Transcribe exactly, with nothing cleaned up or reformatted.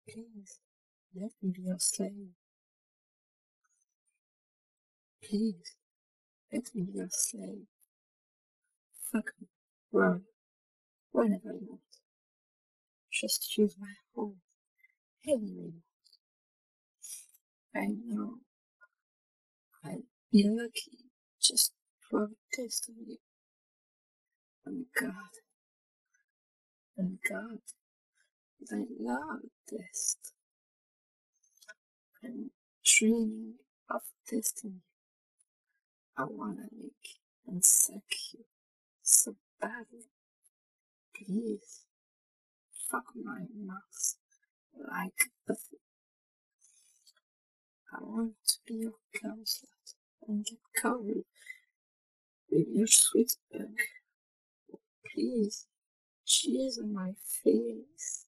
Please, let me be your slave. Please, let me be your slave. Fuck me, run, whenever you want. Just use my home, anyway. I know I'd be lucky just for a taste of you. And God, and God, I love this. I'm dreaming of tasting you. I wanna lick and suck you so badly. Please, fuck my mouth like a th- I want to be your counselor and get covered with your sweet bug. Please, cheese on my face.